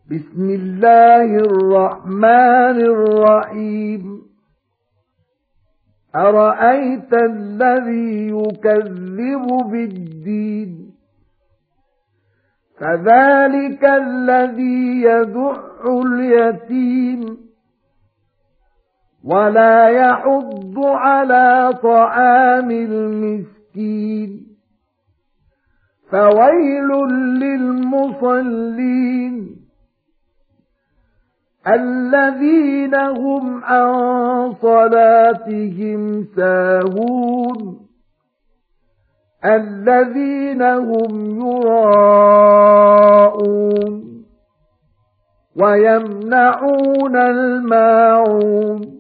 بسم الله الرحمن الرحيم أرأيت الذي يكذب بالدين فذلك الذي يدع اليتيم ولا يحض على طعام المسكين فويل للمصلين الذين هم عن صلاتهم ساهون الذين هم يراءون ويمنعون الماعون